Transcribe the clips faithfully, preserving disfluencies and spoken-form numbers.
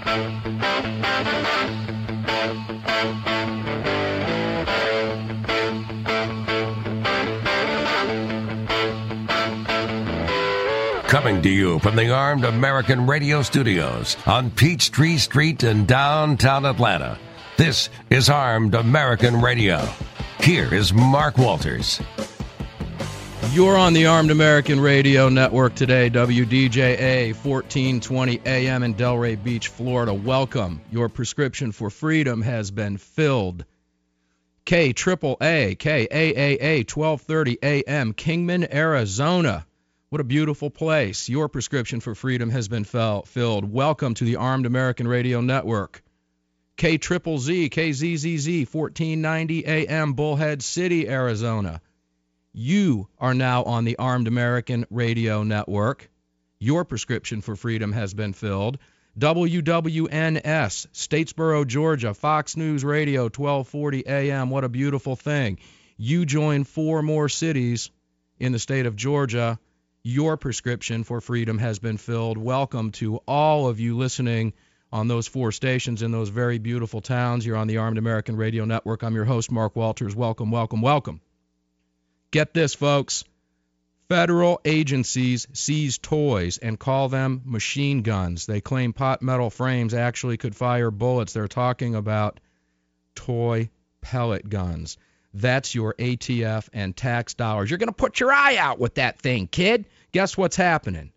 Coming to you from the Armed American Radio Studios on Peachtree Street in downtown Atlanta. This is Armed American Radio. Here is Mark Walters. You're on the Armed American Radio Network today, W D J A, fourteen twenty A M in Delray Beach, Florida. Welcome. Your prescription for freedom has been filled. K triple A, K A A A, twelve thirty A M, Kingman, Arizona. What a beautiful place. Your prescription for freedom has been fell, filled. Welcome to the Armed American Radio Network. K triple Z, K Z Z Z, fourteen ninety A M, Bullhead City, Arizona. You are now on the Armed American Radio Network. Your prescription for freedom has been filled. W W N S, Statesboro, Georgia, Fox News Radio, twelve forty A M. What a beautiful thing. You join four more cities in the state of Georgia. Your prescription for freedom has been filled. Welcome to all of you listening on those four stations in those very beautiful towns. You're on the Armed American Radio Network. I'm your host, Mark Walters. Welcome, welcome, welcome. Get this, folks. Federal agencies seize toys and call them machine guns. They claim pot metal frames actually could fire bullets. They're talking about toy pellet guns. That's your A T F and tax dollars. You're going to put your eye out with that thing, kid. Guess what's happening?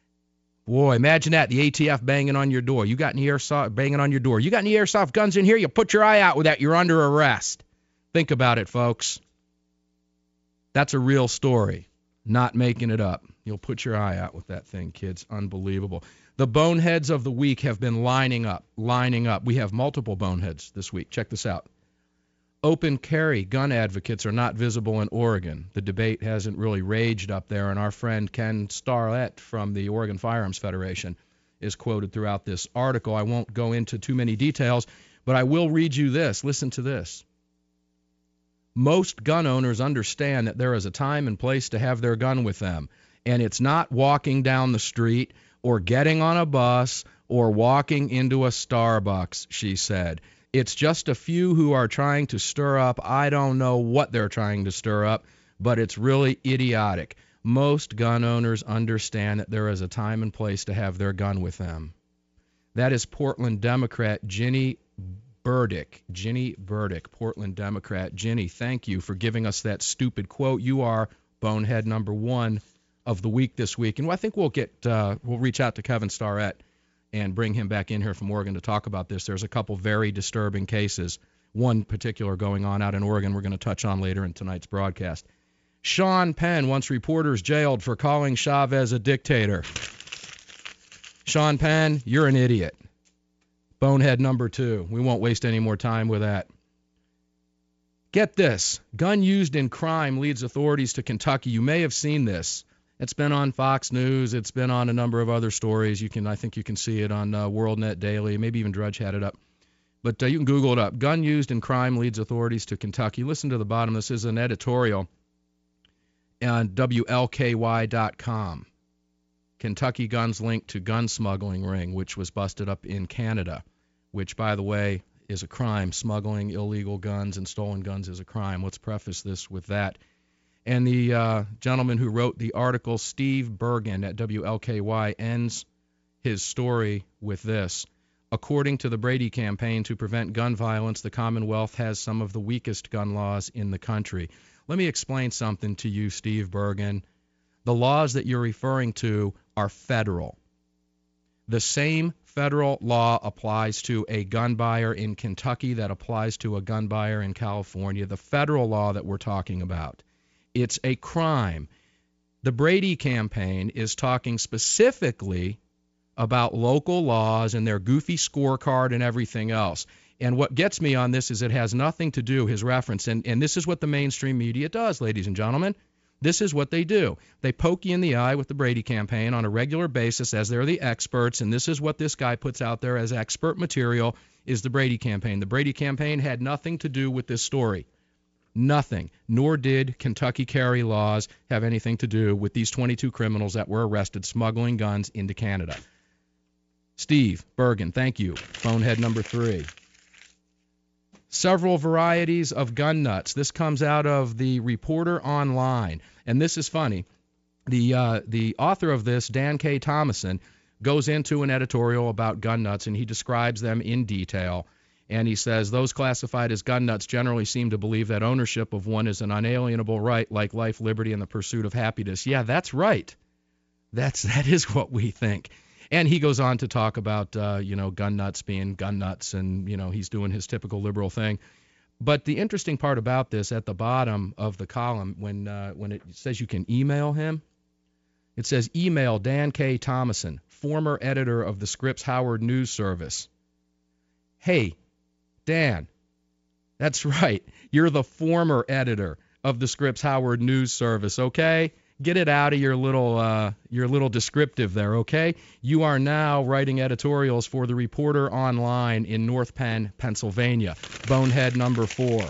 Boy, imagine that, the A T F banging on your door. You got any airsoft banging on your door? You got any airsoft guns in here? You put your eye out with that. You're under arrest. Think about it, folks. That's a real story, not making it up. You'll put your eye out with that thing, kids. Unbelievable. The boneheads of the week have been lining up, lining up. We have multiple boneheads this week. Check this out. Open carry gun advocates are not visible in Oregon. The debate hasn't really raged up there, and our friend Ken Starlett from the Oregon Firearms Federation is quoted throughout this article. I won't go into too many details, but I will read you this. Listen to this. Most gun owners understand that there is a time and place to have their gun with them, and it's not walking down the street or getting on a bus or walking into a Starbucks, she said. It's just a few who are trying to stir up. I don't know what they're trying to stir up, but it's really idiotic. Most gun owners understand that there is a time and place to have their gun with them. That is Portland Democrat Ginny Burdick. Ginny Burdick, Portland Democrat. Ginny, thank you for giving us that stupid quote. You are bonehead number one of the week this week. And I think we'll get uh, we'll reach out to Kevin Starrett and bring him back in here from Oregon to talk about this. There's a couple very disturbing cases, one particular going on out in Oregon we're going to touch on later in tonight's broadcast. Sean Penn wants reporters jailed for calling Chavez a dictator. Sean Penn, you're an idiot. Bonehead number two. We won't waste any more time with that. Get this. Gun used in crime leads authorities to Kentucky. You may have seen this. It's been on Fox News. It's been on a number of other stories. You can, I think you can see it on uh, WorldNet Daily. Maybe even Drudge had it up. But uh, you can Google it up. Gun used in crime leads authorities to Kentucky. Listen to the bottom. This is an editorial on W L K Y dot com. Kentucky guns linked to gun smuggling ring, which was busted up in Canada, which, by the way, is a crime. Smuggling illegal guns and stolen guns is a crime. Let's preface this with that. And the uh, gentleman who wrote the article, Steve Bergen at W L K Y, ends his story with this. According to the Brady campaign to prevent gun violence, the Commonwealth has some of the weakest gun laws in the country. Let me explain something to you, Steve Bergen. The laws that you're referring to are federal. The same federal law applies to a gun buyer in Kentucky that applies to a gun buyer in California. The federal law that we're talking about. It's a crime. The Brady campaign is talking specifically about local laws and their goofy scorecard and everything else. And what gets me on this is it has nothing to do, his reference, and, and this is what the mainstream media does, ladies and gentlemen. This is what they do. They poke you in the eye with the Brady campaign on a regular basis as they're the experts, and this is what this guy puts out there as expert material is the Brady campaign. The Brady campaign had nothing to do with this story. Nothing. Nor did Kentucky carry laws have anything to do with these twenty-two criminals that were arrested smuggling guns into Canada. Steve Bergen, thank you. Bonehead number three. Several varieties of gun nuts. This comes out of the Reporter Online, and this is funny. The uh, the author of this, Dan K. Thomason, goes into an editorial about gun nuts, and he describes them in detail. And he says, those classified as gun nuts generally seem to believe that ownership of one is an unalienable right, like life, liberty, and the pursuit of happiness. Yeah, that's right. That's that is what we think. And he goes on to talk about, uh, you know, gun nuts being gun nuts, and, you know, he's doing his typical liberal thing. But the interesting part about this, at the bottom of the column, when uh, when it says you can email him, it says, email Dan K. Thomason, former editor of the Scripps Howard News Service. Hey, Dan, that's right. You're the former editor of the Scripps Howard News Service, okay? Get it out of your little uh, your little descriptive there, okay? You are now writing editorials for the Reporter Online in North Penn, Pennsylvania. Bonehead number four.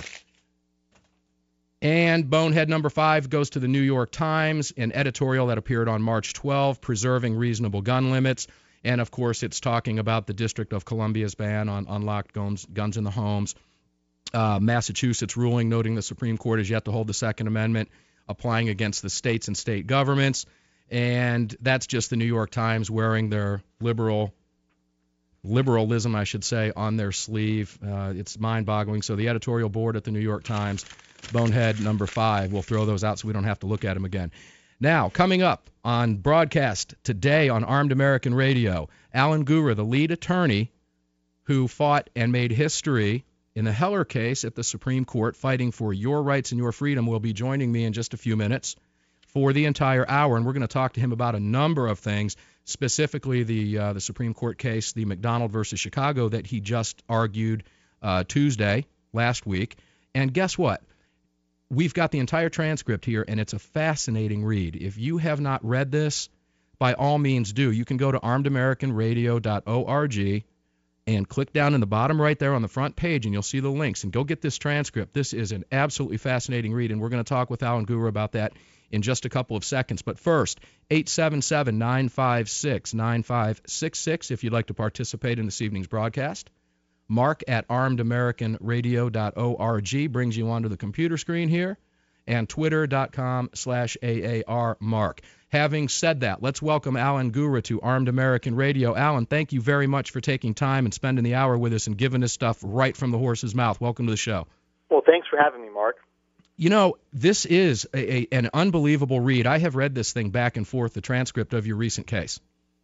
And bonehead number five goes to the New York Times, an editorial that appeared on March twelfth, Preserving Reasonable Gun Limits. And, of course, it's talking about the District of Columbia's ban on unlocked guns, guns in the homes. Uh, Massachusetts ruling noting the Supreme Court has yet to hold the Second Amendment, applying against the states and state governments. And that's just the New York Times wearing their liberal liberalism, I should say, on their sleeve. Uh, it's mind-boggling. So the editorial board at the New York Times, bonehead number five, we'll throw those out so we don't have to look at them again. Now, coming up on broadcast today on Armed American Radio, Alan Gura, the lead attorney who fought and made history in the Heller case at the Supreme Court, fighting for your rights and your freedom, will be joining me in just a few minutes for the entire hour, and we're going to talk to him about a number of things, specifically the uh, the Supreme Court case, the McDonald versus Chicago, that he just argued uh, Tuesday last week. And guess what? We've got the entire transcript here, and it's a fascinating read. If you have not read this, by all means do. You can go to armed american radio dot org and click down in the bottom right there on the front page, and you'll see the links. And go get this transcript. This is an absolutely fascinating read, and we're going to talk with Alan Gura about that in just a couple of seconds. But first, eight seven seven, nine five six, nine five six six if you'd like to participate in this evening's broadcast. Mark at armed american radio dot org brings you onto the computer screen here, and twitter.com slash AAR Mark. Having said that, let's welcome Alan Gura to Armed American Radio. Alan, thank you very much for taking time and spending the hour with us and giving us stuff right from the horse's mouth. Welcome to the show. Well, thanks for having me, Mark. You know, this is a, a, an unbelievable read. I have read this thing back and forth, the transcript of your recent case.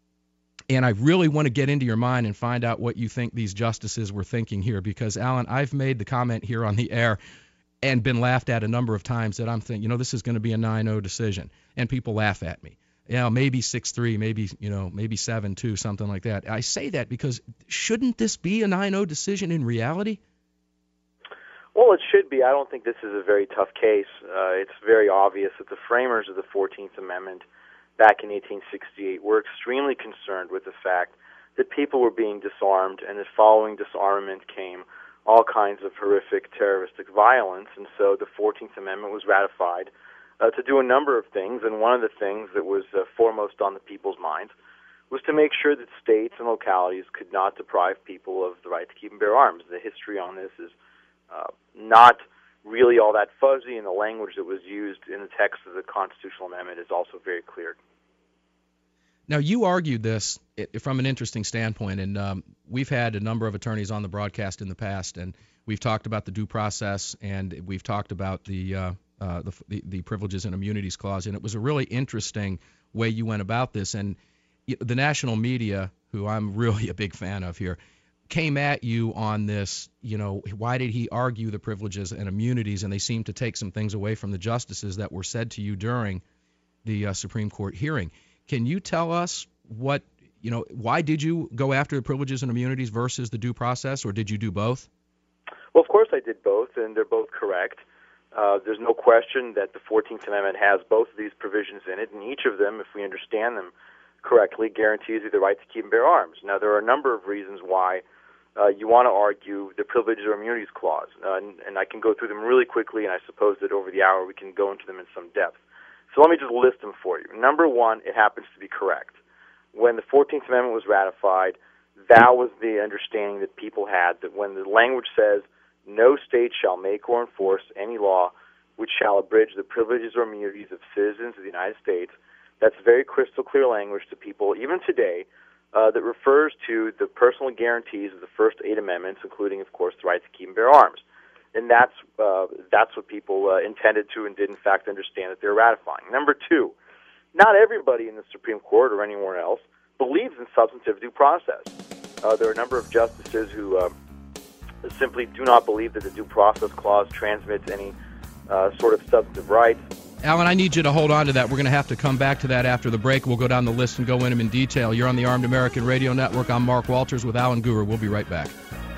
And I really want to get into your mind and find out what you think these justices were thinking here, because, Alan, I've made the comment here on the air and been laughed at a number of times that I'm thinking, you know, this is going to be a nine oh decision. And people laugh at me. You know, maybe six three, maybe, you know, maybe seven two, something like that. I say that because shouldn't this be a nine oh decision in reality? Well, it should be. I don't think this is a very tough case. Uh, it's very obvious that the framers of the fourteenth Amendment back in eighteen sixty-eight were extremely concerned with the fact that people were being disarmed, and that following disarmament came all kinds of horrific terroristic violence. And so the fourteenth Amendment was ratified uh, to do a number of things, and one of the things that was uh, foremost on the people's minds was to make sure that states and localities could not deprive people of the right to keep and bear arms. The history on this is uh, not really all that fuzzy, and the language that was used in the text of the constitutional amendment is also very clear. Now, you argued this from an interesting standpoint, and um, we've had a number of attorneys on the broadcast in the past, and we've talked about the due process, and we've talked about the, uh, uh, the, the the privileges and immunities clause, and it was a really interesting way you went about this. And the national media, who I'm really a big fan of here, came at you on this, you know, why did he argue the privileges and immunities, and they seemed to take some things away from the justices that were said to you during the uh, Supreme Court hearing. Can you tell us what, you know, why did you go after the privileges and immunities versus the due process, or did you do both? Well, of course I did both, and they're both correct. Uh, there's no question that the fourteenth Amendment has both of these provisions in it, and each of them, if we understand them correctly, guarantees you the right to keep and bear arms. Now, there are a number of reasons why uh, you want to argue the privileges or immunities clause, uh, and, and I can go through them really quickly, and I suppose that over the hour we can go into them in some depth. So let me just list them for you. Number one, it happens to be correct. When the fourteenth Amendment was ratified, that was the understanding that people had, that when the language says, no state shall make or enforce any law which shall abridge the privileges or immunities of citizens of the United States, that's very crystal clear language to people, even today, uh, that refers to the personal guarantees of the first eight amendments, including, of course, the right to keep and bear arms. And that's uh, that's what people uh, intended to and did, in fact, understand that they're ratifying. Number two, not everybody in the Supreme Court or anywhere else believes in substantive due process. Uh, there are a number of justices who uh, simply do not believe that the Due Process Clause transmits any uh, sort of substantive rights. Alan, I need you to hold on to that. We're going to have to come back to that after the break. We'll go down the list and go in them in detail. You're on the Armed American Radio Network. I'm Mark Walters with Alan Guru. We'll be right back.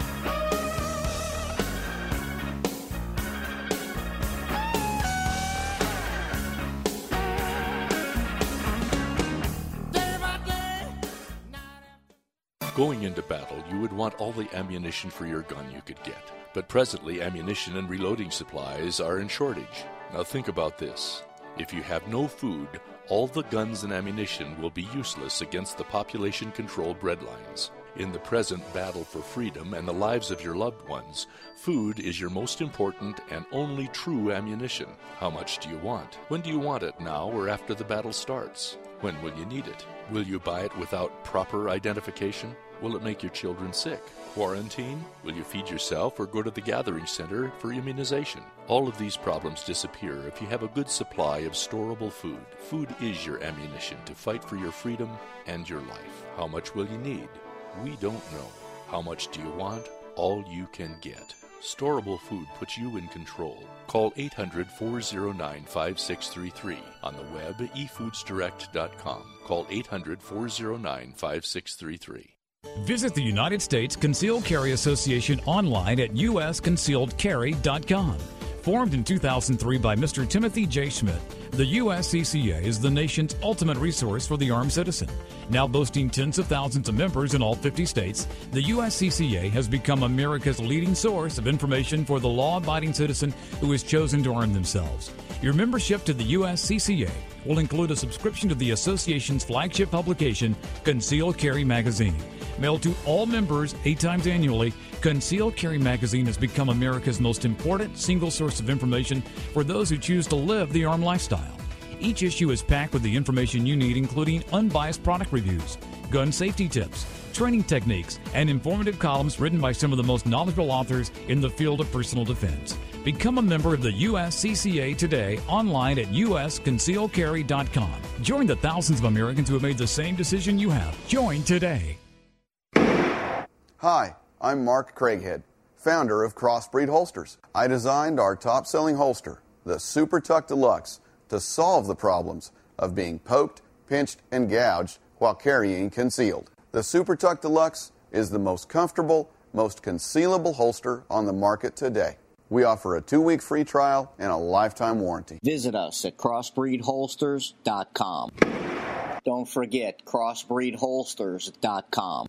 Going into battle, you would want all the ammunition for your gun you could get. But presently, ammunition and reloading supplies are in shortage. Now think about this. If you have no food, all the guns and ammunition will be useless against the population-controlled breadlines. In the present battle for freedom and the lives of your loved ones, food is your most important and only true ammunition. How much do you want? When do you want it, now or after the battle starts? When will you need it? Will you buy it without proper identification? Will it make your children sick? Quarantine? Will you feed yourself or go to the gathering center for immunization? All of these problems disappear if you have a good supply of storable food. Food is your ammunition to fight for your freedom and your life. How much will you need? We don't know. How much do you want? All you can get. Storable food puts you in control. Call eight hundred, four oh nine, five six three three. On the web, e foods direct dot com. Call eight hundred, four oh nine, five six three three. Visit the United States Concealed Carry Association online at u s concealed carry dot com. Formed in two thousand three by Mister Timothy J. Schmidt, the U S C C A is the nation's ultimate resource for the armed citizen. Now boasting tens of thousands of members in all fifty states, the U S C C A has become America's leading source of information for the law-abiding citizen who has chosen to arm themselves. Your membership to the U S C C A will include a subscription to the association's flagship publication, Concealed Carry Magazine. Mailed to all members eight times annually, Concealed Carry Magazine has become America's most important single source of information for those who choose to live the armed lifestyle. Each issue is packed with the information you need, including unbiased product reviews, gun safety tips, training techniques, and informative columns written by some of the most knowledgeable authors in the field of personal defense. Become a member of the U S C C A today online at u s concealed carry dot com. Join the thousands of Americans who have made the same decision you have. Join today. Hi, I'm Mark Craighead, founder of Crossbreed Holsters. I designed our top-selling holster, the Super Tuck Deluxe, to solve the problems of being poked, pinched, and gouged while carrying concealed. The Super Tuck Deluxe is the most comfortable, most concealable holster on the market today. We offer a two-week free trial and a lifetime warranty. Visit us at crossbreed holsters dot com. Don't forget crossbreed holsters dot com.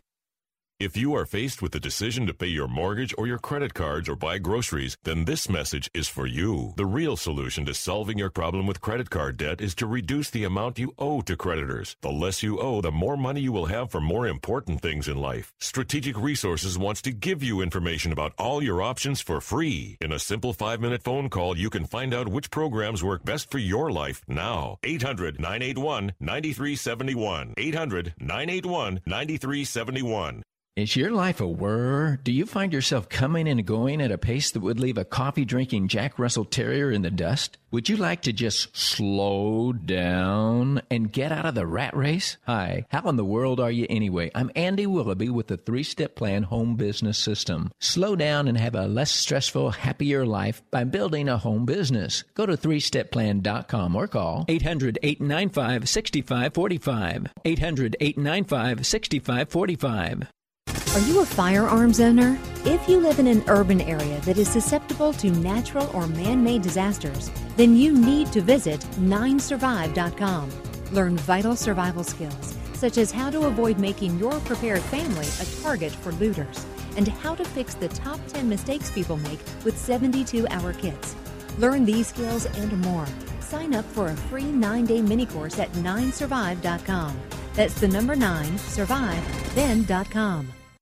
If you are faced with the decision to pay your mortgage or your credit cards or buy groceries, then this message is for you. The real solution to solving your problem with credit card debt is to reduce the amount you owe to creditors. The less you owe, the more money you will have for more important things in life. Strategic Resources wants to give you information about all your options for free. In a simple five-minute phone call, you can find out which programs work best for your life now. eight hundred, nine eight one, nine three seven one. eight hundred, nine eight one, nine three seven one. Is your life a whir? Do you find yourself coming and going at a pace that would leave a coffee-drinking Jack Russell Terrier in the dust? Would you like to just slow down and get out of the rat race? Hi, how in the world are you anyway? I'm Andy Willoughby with the three-step plan home business system. Slow down and have a less stressful, happier life by building a home business. Go to three step plan dot com or call eight hundred, eight nine five, six five four five. eight hundred, eight nine five, six five four five. Are you a firearms owner? If you live in an urban area that is susceptible to natural or man-made disasters, then you need to visit nine survive dot com. Learn vital survival skills, such as how to avoid making your prepared family a target for looters, and how to fix the top ten mistakes people make with seventy-two hour kits. Learn these skills and more. Sign up for a free nine-day mini course at nine survive dot com. That's the number nine, survive, then dot com.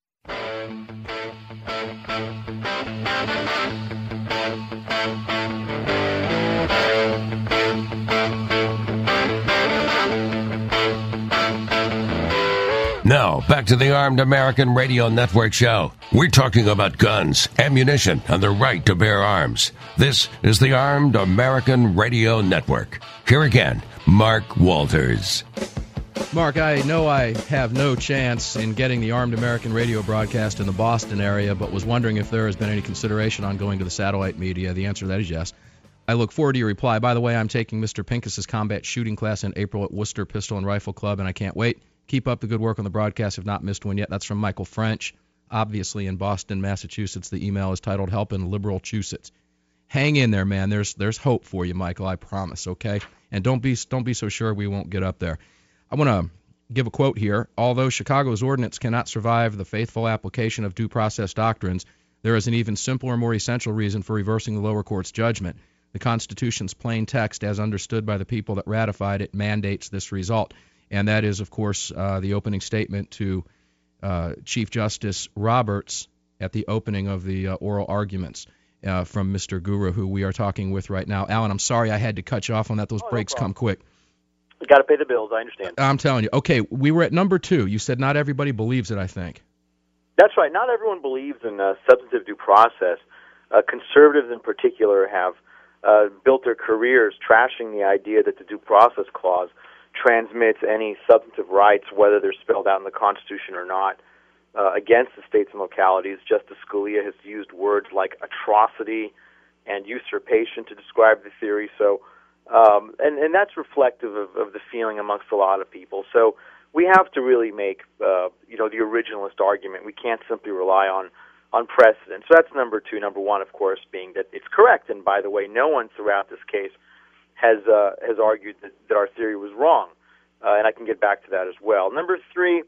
back to the Armed American Radio Network show. We're talking about guns, ammunition, and the right to bear arms. This is the Armed American Radio Network. Here again, Mark Walters. Mark, I know I have no chance in getting the Armed American Radio broadcast in the Boston area, but was wondering if there has been any consideration on going to the satellite media. The answer to that is yes. I look forward to your reply. By the way, I'm taking Mister Pincus's combat shooting class in April at Worcester Pistol and Rifle Club, and I can't wait. Keep up the good work on the broadcast. Have not missed one yet. That's from Michael French, obviously in Boston, Massachusetts. The email is titled Help in Liberal-chusets. Hang in there, man. There's there's hope for you, Michael, I promise, okay? And don't be don't be so sure we won't get up there. I want to give a quote here. Although Chicago's ordinance cannot survive the faithful application of due process doctrines, there is an even simpler, more essential reason for reversing the lower court's judgment. The Constitution's plain text, as understood by the people that ratified it, mandates this result. And that is, of course, uh, the opening statement to uh, Chief Justice Roberts at the opening of the uh, oral arguments uh, from Mister Gura, who we are talking with right now. Alan, I'm sorry I had to cut you off on that. Those oh, breaks no come quick. You got to pay the bills, I understand. I'm telling you. Okay, we were at number two. You said not everybody believes it, I think. That's right. Not everyone believes in uh, substantive due process. Uh, conservatives in particular have Uh, built their careers trashing the idea that the Due Process Clause transmits any substantive rights, whether they're spelled out in the Constitution or not, uh, against the states and localities. Justice Scalia has used words like atrocity and usurpation to describe the theory. So, um, and, and that's reflective of, of the feeling amongst a lot of people. So we have to really make, uh, you know, the originalist argument. We can't simply rely on on precedent. So that's number two. Number one, of course, being that it's correct. And by the way, no one throughout this case has uh, has argued that, that our theory was wrong. Uh, and I can get back to that as well. Number three,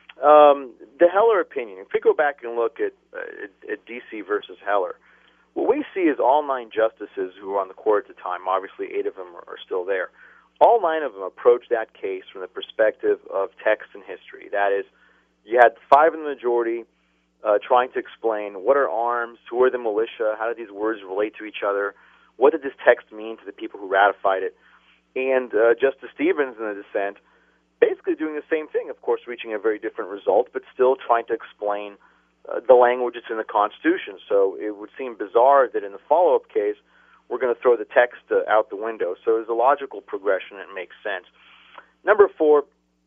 um, the Heller opinion. If we go back and look at, uh, at, at D C versus Heller, what we see is all nine justices who were on the court at the time, obviously eight of them are, are still there, all nine of them approached that case from the perspective of text and history. That is, you had five in the majority, Uh, trying to explain what are arms, who are the militia, how do these words relate to each other, what did this text mean to the people who ratified it, and uh, Justice Stevens in the dissent basically doing the same thing, of course reaching a very different result, but still trying to explain uh, the language that's in the Constitution. So it would seem bizarre that in the follow-up case we're going to throw the text uh, out the window. So it's a logical progression, and it makes sense. Number four,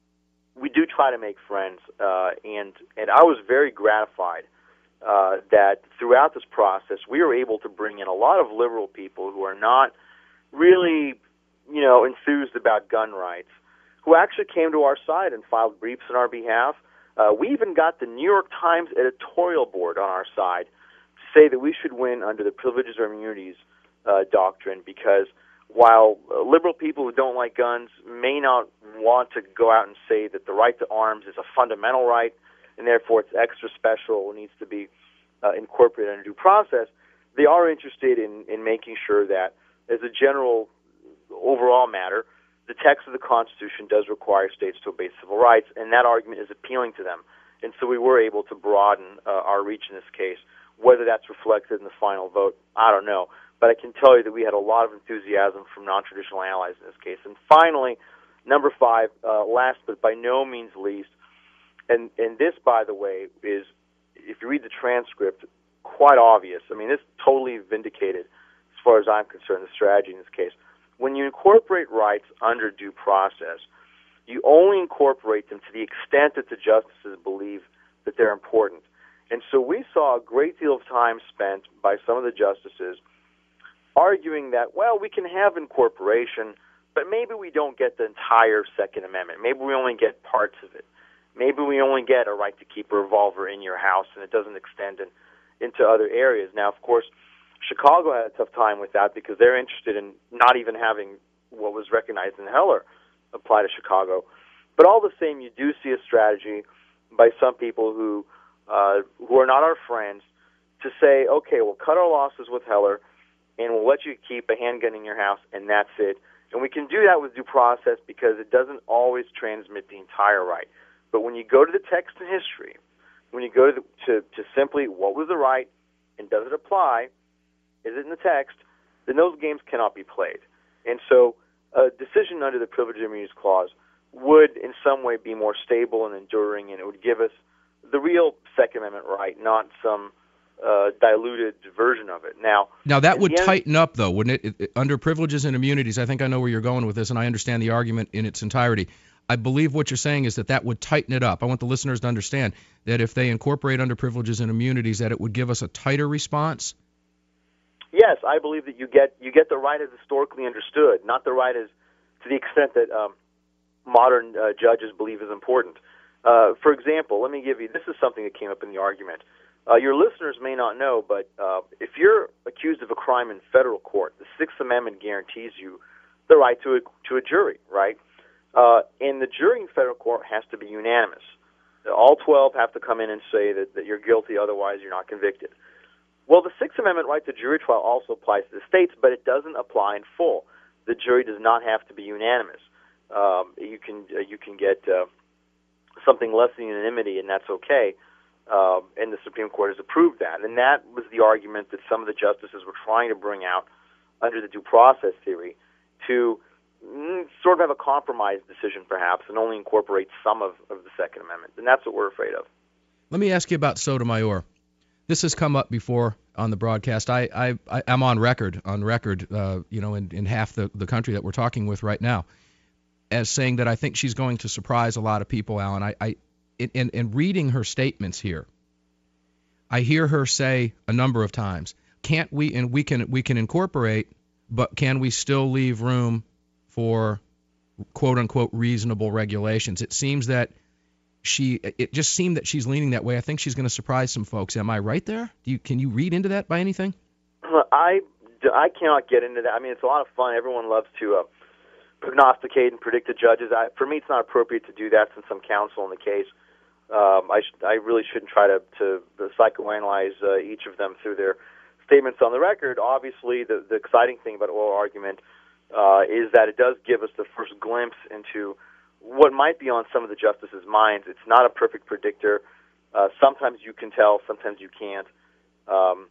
we do try to make friends, uh, and and I was very gratified uh, that throughout this process we were able to bring in a lot of liberal people who are not really, you know, enthused about gun rights, who actually came to our side and filed briefs on our behalf. Uh, we even got the New York Times editorial board on our side to say that we should win under the privileges or immunities uh, doctrine, because while uh, liberal people who don't like guns may not want to go out and say that the right to arms is a fundamental right and therefore it's extra special and needs to be uh, incorporated in a due process, they are interested in, in making sure that, as a general overall matter, the text of the Constitution does require states to obey civil rights, and that argument is appealing to them. And so we were able to broaden uh, our reach in this case. Whether that's reflected in the final vote, I don't know. But I can tell you that we had a lot of enthusiasm from non-traditional allies in this case. And finally, number five, uh, last but by no means least, and, and this, by the way, is, if you read the transcript, quite obvious. I mean, this totally vindicated, as far as I'm concerned, the strategy in this case. When you incorporate rights under due process, you only incorporate them to the extent that the justices believe that they're important. And so we saw a great deal of time spent by some of the justices arguing that, well, we can have incorporation, but maybe we don't get the entire Second Amendment. Maybe we only get parts of it. Maybe we only get a right to keep a revolver in your house, and it doesn't extend in, into other areas. Now, of course, Chicago had a tough time with that because they're interested in not even having what was recognized in Heller apply to Chicago. But all the same, you do see a strategy by some people who uh, who are not our friends to say, okay, we'll cut our losses with Heller, and we'll let you keep a handgun in your house, and that's it. And we can do that with due process because it doesn't always transmit the entire right. But when you go to the text and history, when you go to, the, to, to simply what was the right and does it apply, is it in the text, then those games cannot be played. And so a decision under the Privilege and Immunities Clause would in some way be more stable and enduring, and it would give us the real Second Amendment right, not some uh, diluted version of it. Now, now that would end, tighten up, though, wouldn't it? It? Under privileges and immunities, I think I know where you're going with this, and I understand the argument in its entirety. I believe what you're saying is that that would tighten it up. I want the listeners to understand that if they incorporate under privileges and immunities, that it would give us a tighter response. Yes, I believe that you get you get the right as historically understood, not the right as to the extent that um, modern uh, judges believe is important. Uh, for example, let me give you, this is something that came up in the argument. Uh, your listeners may not know, but uh, if you're accused of a crime in federal court, the Sixth Amendment guarantees you the right to a, to a jury, right? Uh, and the jury in federal court has to be unanimous. All twelve have to come in and say that, that you're guilty, otherwise you're not convicted. Well, the Sixth Amendment right to jury trial also applies to the states, but it doesn't apply in full. The jury does not have to be unanimous. Um, you can uh, you can get uh, something less than unanimity, and that's okay. Uh, and the Supreme Court has approved that. And that was the argument that some of the justices were trying to bring out under the due process theory to mm, sort of have a compromise decision, perhaps, and only incorporate some of, of the Second Amendment. And that's what we're afraid of. Let me ask you about Sotomayor. This has come up before on the broadcast. I, I, I am on record, on record, uh, you know, in, in half the, the country that we're talking with right now, as saying that I think she's going to surprise a lot of people, Alan. I, I in, in reading her statements here, I hear her say a number of times, can't we, and we can we can incorporate, but can we still leave room for quote-unquote reasonable regulations? It seems that she, it just seemed that she's leaning that way. I think she's going to surprise some folks. Am I right there? Do you, can you read into that by anything? I, I cannot get into that. I mean, it's a lot of fun. Everyone loves to uh, prognosticate and predict the judges. I, for me, it's not appropriate to do that since I'm counsel in the case. Um, I, sh- I really shouldn't try to, to psychoanalyze uh, each of them through their statements on the record. Obviously, the, the exciting thing about oral argument uh, is that it does give us the first glimpse into what might be on some of the justices' minds. It's not a perfect predictor. Uh, sometimes you can tell, sometimes you can't. Um,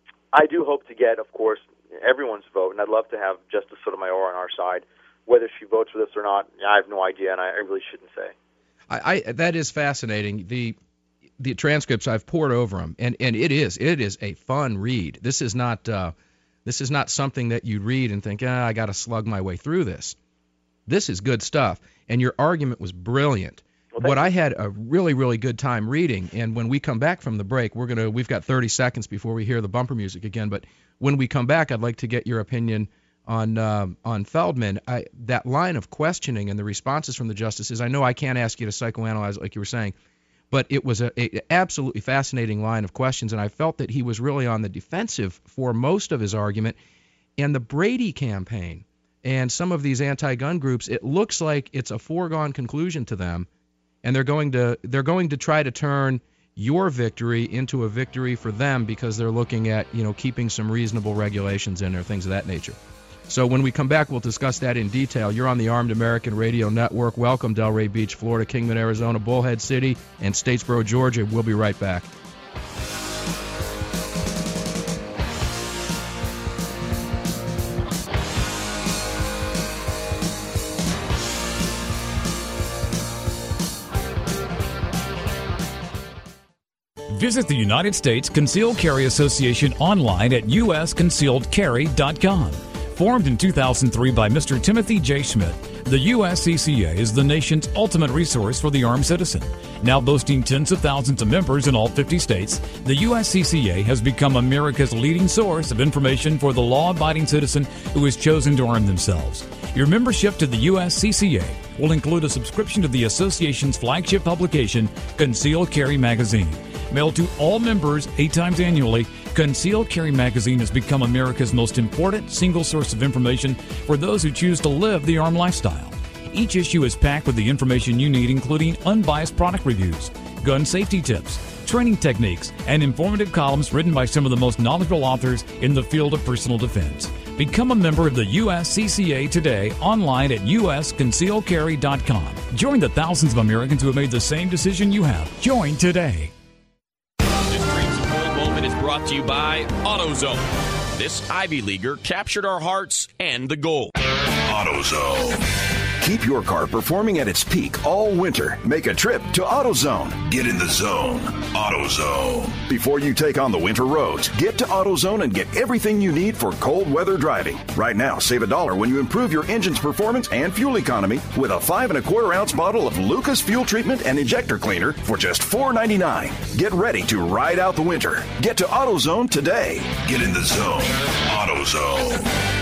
I do hope to get, of course, everyone's vote, and I'd love to have Justice Sotomayor on our side. Whether she votes for this or not, I have no idea, and I really shouldn't say. I, I that is fascinating. The the transcripts, I've poured over them, and, and it is it is a fun read. This is not uh, this is not something that you read and think, ah, I got to slug my way through this. This is good stuff, and your argument was brilliant. Well, what you. I had a really, really good time reading, and when we come back from the break, we're gonna we've got thirty seconds before we hear the bumper music again. But when we come back, I'd like to get your opinion on um, on Feldman. I, that line of questioning and the responses from the justices. I know I can't ask you to psychoanalyze it like you were saying, but it was a, a absolutely fascinating line of questions, and I felt that he was really on the defensive for most of his argument. And the Brady campaign and some of these anti-gun groups, it looks like it's a foregone conclusion to them, and they're going to they're going to try to turn your victory into a victory for them because they're looking at, you know, keeping some reasonable regulations in there, things of that nature. So when we come back, we'll discuss that in detail. You're on the Armed American Radio Network. Welcome, Delray Beach, Florida, Kingman, Arizona, Bullhead City, and Statesboro, Georgia. We'll be right back. Visit the United States Concealed Carry Association online at U S concealed carry dot com. Formed in two thousand three by Mister Timothy J. Schmidt, the U S C C A is the nation's ultimate resource for the armed citizen. Now boasting tens of thousands of members in all fifty states, the U S C C A has become America's leading source of information for the law-abiding citizen who has chosen to arm themselves. Your membership to the U S C C A will include a subscription to the association's flagship publication, Concealed Carry Magazine. Mailed to all members eight times annually, Concealed Carry Magazine has become America's most important single source of information for those who choose to live the armed lifestyle. Each issue is packed with the information you need, including unbiased product reviews, gun safety tips, training techniques, and informative columns written by some of the most knowledgeable authors in the field of personal defense. Become a member of the U S C C A today online at U S concealed carry dot com. Join the thousands of Americans who have made the same decision you have. Join today. Brought to you by AutoZone. This Ivy Leaguer captured our hearts and the goal. AutoZone. Keep your car performing at its peak all winter. Make a trip to AutoZone. Get in the zone. AutoZone. Before you take on the winter roads, get to AutoZone and get everything you need for cold weather driving. Right now, save a dollar when you improve your engine's performance and fuel economy with a five and a quarter ounce bottle of Lucas Fuel Treatment and Injector Cleaner for just four ninety-nine. Get ready to ride out the winter. Get to AutoZone today. Get in the zone. AutoZone.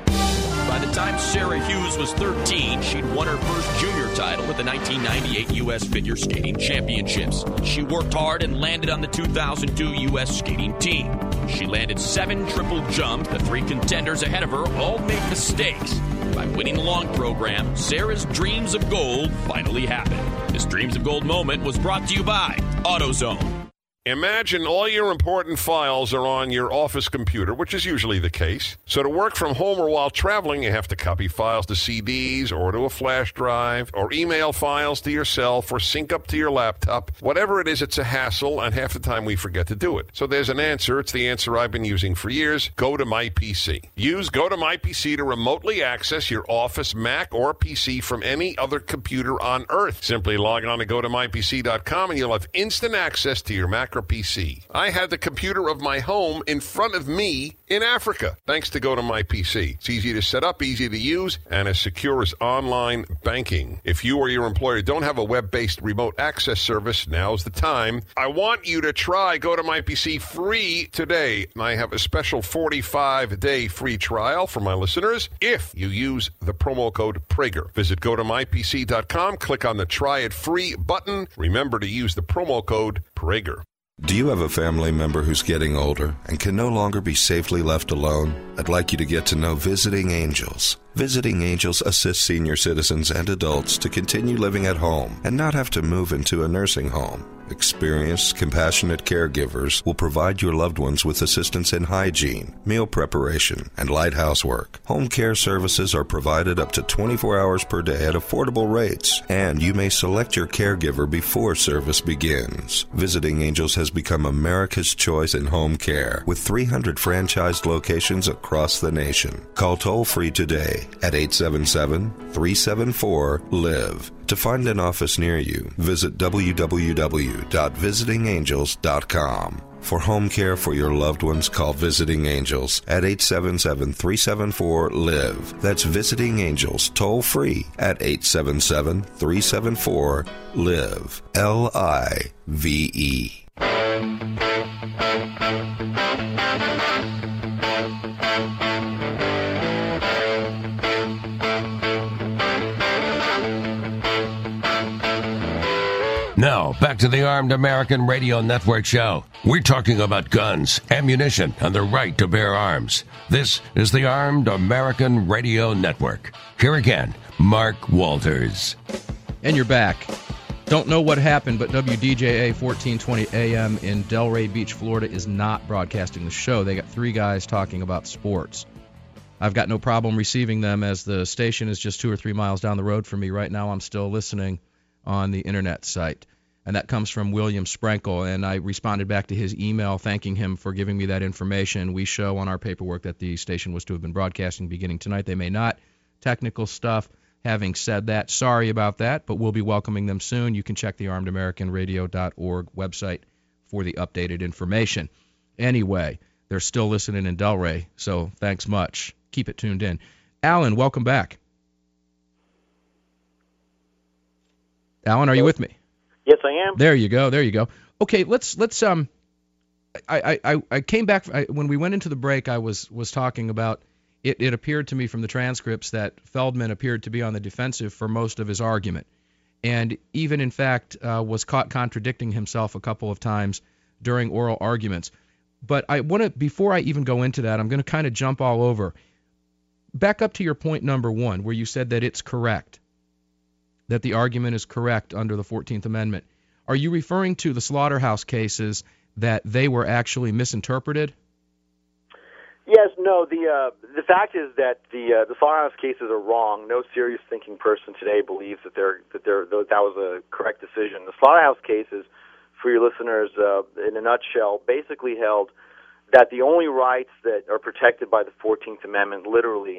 By the time Sarah Hughes was thirteen, she'd won her first junior title at the nineteen ninety-eight U S Figure Skating Championships. She worked hard and landed on the two thousand two U S skating team. She landed seven triple jumps. The three contenders ahead of her all made mistakes. By winning the long program, Sarah's Dreams of Gold finally happened. This Dreams of Gold moment was brought to you by AutoZone. Imagine all your important files are on your office computer, which is usually the case. So to work from home or while traveling, you have to copy files to C Ds or to a flash drive or email files to yourself or sync up to your laptop. Whatever it is, it's a hassle, and half the time we forget to do it. So there's an answer. It's the answer I've been using for years. Go to My P C. Use Go to My P C to remotely access your office Mac or P C from any other computer on Earth. Simply log on to go to my p c dot com and you'll have instant access to your Mac or P C. I had the computer of my home in front of me in Africa, thanks to Go to My P C. It's easy to set up, easy to use, and as secure as online banking. If you or your employer don't have a web-based remote access service, now's the time. I want you to try Go to My P C free today. And I have a special forty-five day free trial for my listeners if you use the promo code Prager. Visit go to my p c dot com, click on the Try It Free button. Remember to use the promo code Prager. Do you have a family member who's getting older and can no longer be safely left alone? I'd like you to get to know Visiting Angels. Visiting Angels assists senior citizens and adults to continue living at home and not have to move into a nursing home. Experienced, compassionate caregivers will provide your loved ones with assistance in hygiene, meal preparation, and light housework. Home care services are provided up to twenty-four hours per day at affordable rates, and you may select your caregiver before service begins. Visiting Angels has become America's choice in home care, with three hundred franchised locations across the nation. Call toll-free today at eight seven seven, three seven four, live. To find an office near you, visit w w w dot visiting angels dot com. For home care for your loved ones, call Visiting Angels at eight seven seven, three seven four, live. That's Visiting Angels toll-free at eight seven seven, three seven four, live. L I V E. Now, back to the Armed American Radio Network show. We're talking about guns, ammunition, and the right to bear arms. This is the Armed American Radio Network. Here again, Mark Walters. And you're back. Don't know what happened, but W D J A fourteen twenty A M in Delray Beach, Florida is not broadcasting the show. They got three guys talking about sports. I've got no problem receiving them as the station is just two or three miles down the road from me. Right now I'm still listening on the internet site. And that comes from William Sprenkle, and I responded back to his email thanking him for giving me that information. We show on our paperwork that the station was to have been broadcasting beginning tonight. They may not. Technical stuff. Having said that, sorry about that, but we'll be welcoming them soon. You can check the armed american radio dot org website for the updated information. Anyway, they're still listening in Delray, so thanks much. Keep it tuned in. Alan, welcome back. Alan, are you with me? Yes, I am. There you go. There you go. Okay, let's let's um. I I, I came back I, when we went into the break. I was was talking about it. It appeared to me from the transcripts that Feldman appeared to be on the defensive for most of his argument, and even in fact uh, was caught contradicting himself a couple of times during oral arguments. But I want to before I even go into that, I'm going to kind of jump all over. Back up to your point number one, where you said that it's correct. That the argument is correct under the fourteenth Amendment. Are you referring to the slaughterhouse cases that they were actually misinterpreted? Yes, no. The uh, the fact is that the uh, the slaughterhouse cases are wrong. No serious thinking person today believes that they're that they're that was a correct decision. The slaughterhouse cases, for your listeners, uh, in a nutshell, basically held that the only rights that are protected by the fourteenth Amendment, literally,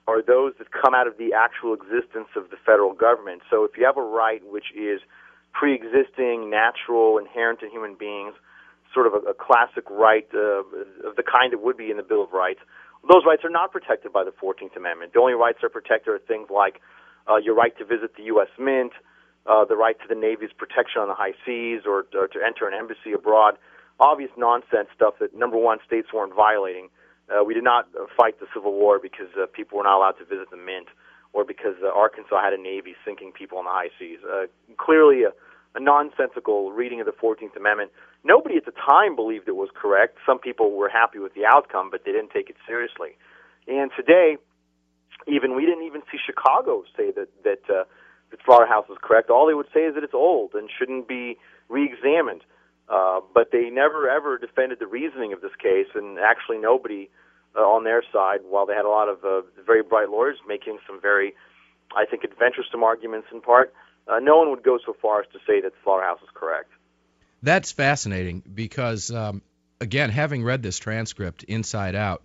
are those that come out of the actual existence of the federal government. So if you have a right which is pre-existing, natural, inherent in human beings, sort of a, a classic right uh, of the kind that would be in the Bill of Rights, those rights are not protected by the fourteenth Amendment. The only rights that are protected are things like uh, your right to visit the U S Mint, uh, the right to the Navy's protection on the high seas, or, or to enter an embassy abroad. Obvious nonsense stuff that, number one, states weren't violating. Uh, we did not uh, fight the Civil War because uh, people were not allowed to visit the Mint, or because uh, Arkansas had a Navy sinking people on the high seas. Uh, clearly a, a nonsensical reading of the fourteenth Amendment. Nobody at the time believed it was correct. Some people were happy with the outcome, but they didn't take it seriously. And today, even we didn't even see Chicago say that that, uh, that Slaughterhouse is correct. All they would say is that it's old and shouldn't be re-examined. Uh, but they never, ever defended the reasoning of this case, and actually nobody uh, on their side, while they had a lot of uh, very bright lawyers making some very, I think, adventuresome arguments in part, uh, no one would go so far as to say that Slaughterhouse is correct. That's fascinating because, um, again, having read this transcript inside out,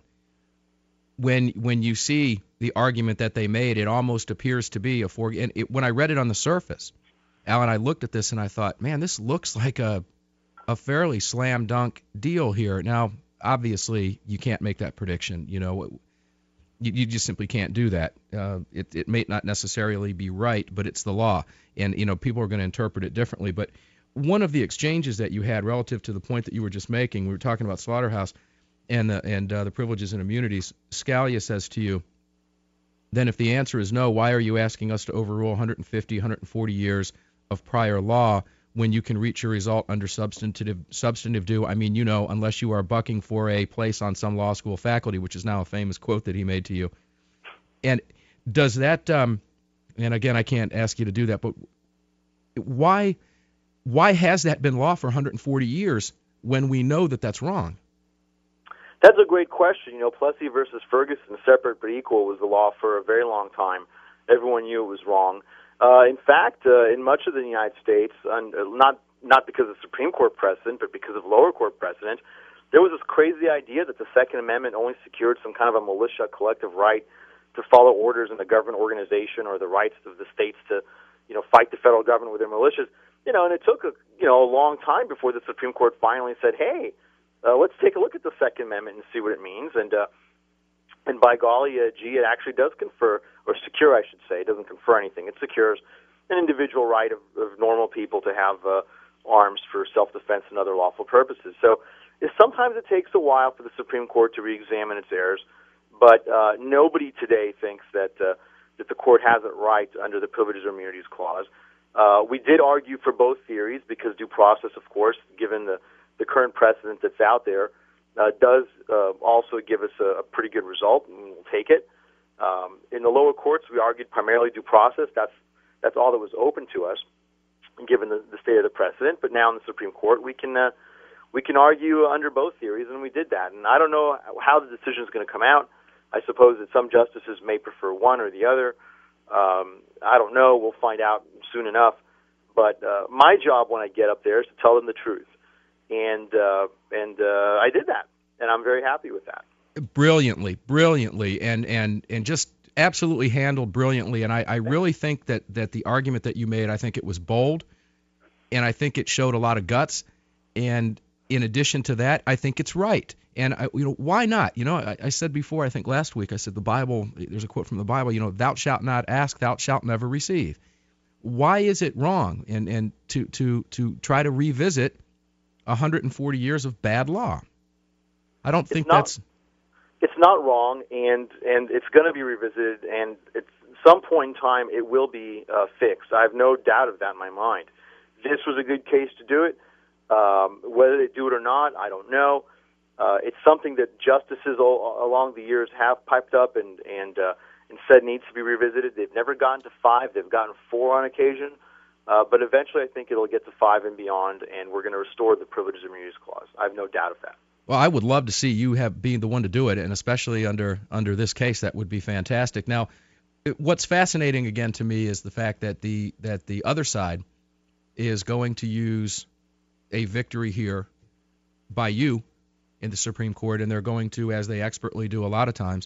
when when you see the argument that they made, it almost appears to be a for. And it, when I read it on the surface, Alan, I looked at this and I thought, man, this looks like a a fairly slam dunk deal here. Now, obviously, you can't make that prediction. You know, you, you just simply can't do that. Uh, it, it may not necessarily be right, but it's the law, and you know, people are going to interpret it differently. But one of the exchanges that you had relative to the point that you were just making, we were talking about Slaughterhouse and the, and uh, the privileges and immunities. Scalia says to you, then if the answer is no, why are you asking us to overrule one hundred fifty, one hundred forty years of prior law when you can reach a result under substantive substantive due? I mean, you know, unless you are bucking for a place on some law school faculty, which is now a famous quote that he made to you. And does that, um, and again, I can't ask you to do that, but why why has that been law for one hundred forty years when we know that that's wrong? That's a great question. You know, Plessy versus Ferguson, separate but equal, was the law for a very long time. Everyone knew it was wrong. Uh, in fact, uh, in much of the United States, uh, not not because of Supreme Court precedent, but because of lower court precedent, there was this crazy idea that the Second Amendment only secured some kind of a militia collective right to follow orders in the government organization, or the rights of the states to, you know, fight the federal government with their militias. You know, and it took a you know a long time before the Supreme Court finally said, "Hey, uh, let's take a look at the Second Amendment and see what it means." And uh, and by golly, uh, gee, it actually does confer, or secure, I should say. It doesn't confer anything. It secures an individual right of, of normal people to have uh, arms for self-defense and other lawful purposes. So it, sometimes it takes a while for the Supreme Court to re-examine its errors, but uh, nobody today thinks that uh, that the court has it right under the Privileges or Immunities Clause. Uh, we did argue for both theories because due process, of course, given the, the current precedent that's out there, uh, does uh, also give us a, a pretty good result, and we'll take it. Um, in the lower courts, we argued primarily due process. That's that's all that was open to us, given the, the state of the precedent. But now in the Supreme Court, we can uh, we can argue under both theories, and we did that. And I don't know how the decision is going to come out. I suppose that some justices may prefer one or the other. Um, I don't know. We'll find out soon enough. But uh, my job when I get up there is to tell them the truth, and uh, and uh, I did that, and I'm very happy with that. Brilliantly, brilliantly, and and and just absolutely handled brilliantly. And I, I really think that that the argument that you made, I think it was bold, and I think it showed a lot of guts. And in addition to that, I think it's right. And I, you know, why not? You know, I, I said before, I think last week, I said the Bible. There's a quote from the Bible. You know, thou shalt not ask, thou shalt never receive. Why is it wrong? And and to to to try to revisit one hundred forty years of bad law? I don't think not, that's. It's not wrong, and and it's going to be revisited, and at some point in time it will be uh, fixed. I have no doubt of that in my mind. This was a good case to do it. Um, whether they do it or not, I don't know. Uh, it's something that justices all, along the years have piped up and and uh, and said needs to be revisited. They've never gotten to five. They've gotten four on occasion. Uh, but eventually I think it'll get to five and beyond, and we're going to restore the Privileges and Immunities Clause. I have no doubt of that. Well, I would love to see you have being the one to do it, and especially under under this case, that would be fantastic. Now, it, what's fascinating again to me is the fact that the that the other side is going to use a victory here by you in the Supreme Court, and they're going to, as they expertly do a lot of times,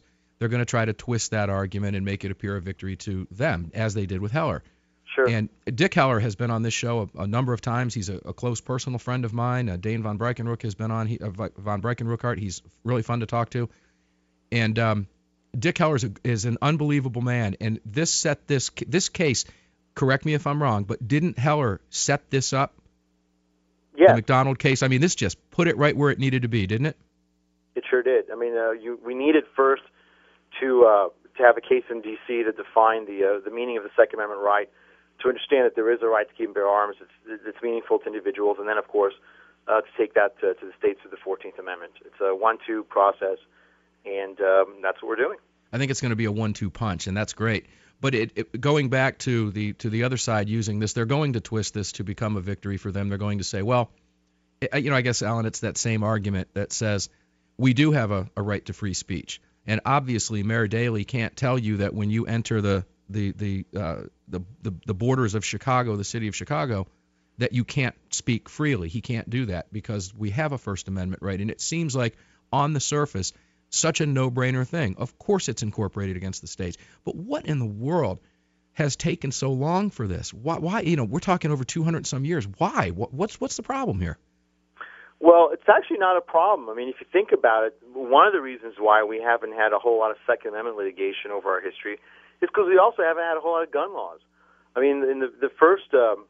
they're going to try to twist that argument and make it appear a victory to them, as they did with Heller. Sure. And Dick Heller has been on this show a, a number of times. He's a, a close personal friend of mine. Uh, Dane von Breckenrook has been on. He, uh, von Breckenrookart, he's really fun to talk to. And um, Dick Heller is, a, is an unbelievable man. And this set this this case, correct me if I'm wrong, but didn't Heller set this up? Yeah. The McDonald case. I mean, this just put it right where it needed to be, didn't it? It sure did. I mean, uh, you, we needed first to uh, to have a case in D C to define the uh, the meaning of the Second Amendment right, to understand that there is a right to keep and bear arms. It's, it's meaningful to individuals, and then, of course, uh, to take that to, to the states through the fourteenth Amendment. It's a one two process, and um, that's what we're doing. I think it's going to be a one two punch, and that's great. But it, it, going back to the to the other side using this, they're going to twist this to become a victory for them. They're going to say, well, it, you know, I guess, Alan, it's that same argument that says we do have a, a right to free speech. And obviously, Mayor Daley can't tell you that when you enter the the the, uh, the the the borders of Chicago, the city of Chicago, that you can't speak freely. He can't do that because we have a First Amendment right. And it seems like on the surface, such a no-brainer thing. Of course it's incorporated against the states. But what in the world has taken so long for this? Why, why you know, we're talking over two hundred some years. Why? What, what's what's the problem here? Well, it's actually not a problem. I mean, if you think about it, one of the reasons why we haven't had a whole lot of Second Amendment litigation over our history is because we also haven't had a whole lot of gun laws. I mean, in the, the first um,